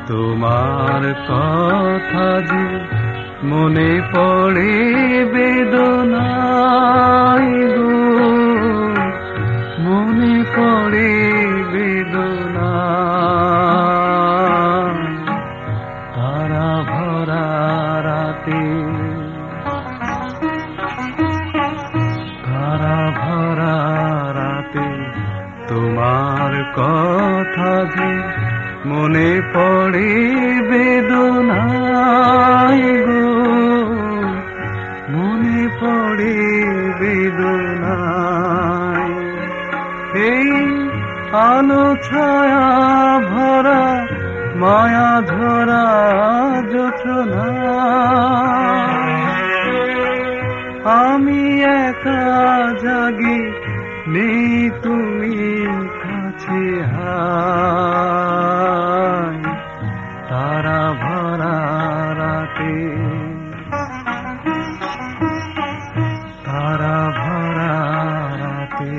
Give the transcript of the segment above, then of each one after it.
তোমার কথা যে মনে পড়ে বেদনায় গো, মনে পড়ে বেদনা। তারা ভরা রাতে, তারা ভরা রাতে তোমার কথা যে মনে পড়ে বেদনায় গো, মনে পড়ে বেদনায়। এই আলো ছায়া ভরা মায়া ধরা জোছনা, আমি একা জাগি নেই তুমি কাছে, হায় তারা ভরা রাতে, তারা ভরা রাতে।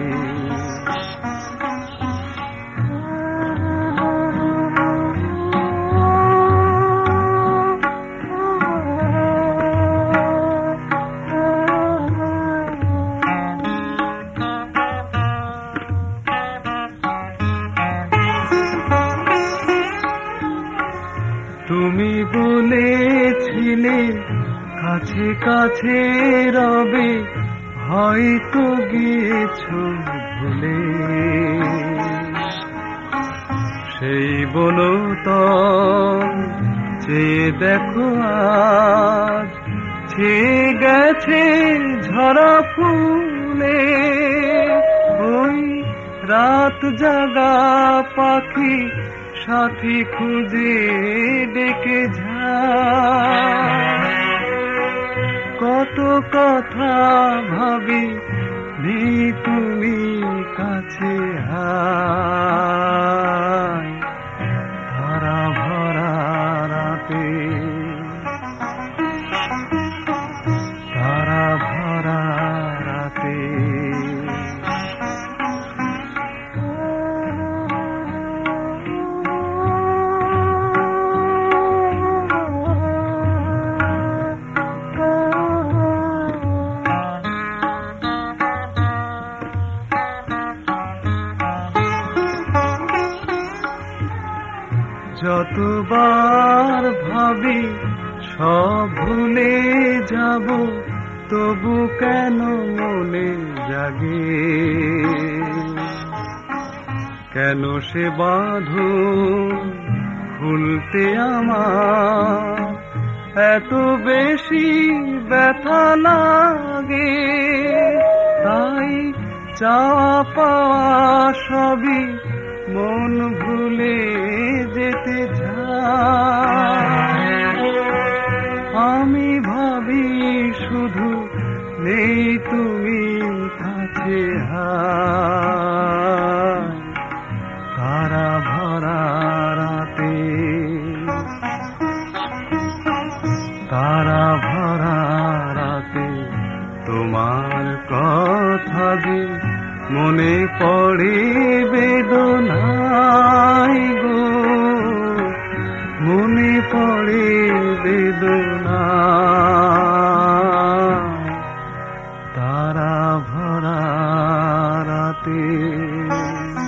তুমি বলেছিলে কাছে কাছে রবে, হয়তো গিয়েছো ভুলে। সেই বলো তো চেয়ে দেখো আজ ছেয়ে গেছে ঝরা ফুলে। ওই রাত জাগা পাখি সাথী খুঁজে ডেকে যায়, কত কথা ভাবি নেই তুমি কাছে, হায় তারা ভরা রাতে, তারা ভরা রাতে। যতবার ভাবি সব ভুলে যাব, তবু কেন মনে জাগে, কেন সে বাঁধন খুলতে আমার এত বেশি ব্যথা লাগে। তাই চাওয়া পাওয়া সবই মন ভুলে যেতে চায়। আমি ভাবি শুধু নেই তুমি কাছে, হায় তারা ভরা রাতে, তারা ভরা রাতে তোমার কথা যে মনে পড়ে বেদনায় গো, মনে পড়ে বেদনা। তারা ভরা রাতে।